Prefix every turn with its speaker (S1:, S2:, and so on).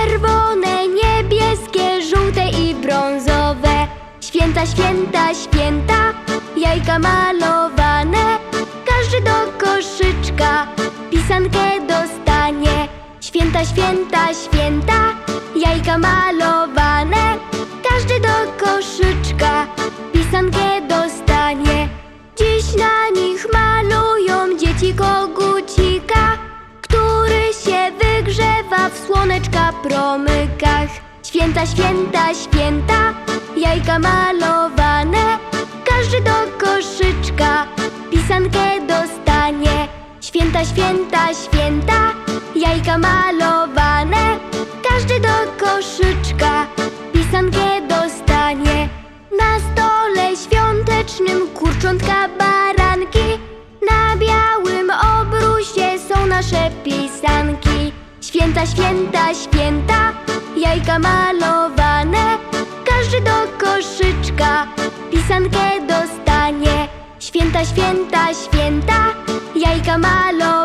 S1: Czerwone, niebieskie, żółte i brązowe. Święta, święta, święta, jajka malowane. Każdy do koszyczka pisankę dostanie. Święta, święta, święta, jajka malowane. Każdy do koszyczka pisankę dostanie. Dziś na nich malują dzieci kogucika, który się wygrzewa w słoneczka promykach. Święta, święta, święta, jajka malowane. Każdy do koszyczka pisankę dostanie. Święta, święta, święta, jajka malowane. Każdy do koszyczka pisankę dostanie. Na stole świątecznym kurczątka, baranki. Na białym obrusie są nasze pisanki. Święta, święta, święta, jajka malowane. Każdy do koszyczka pisankę dostanie. Święta, święta, święta, jajka malowane.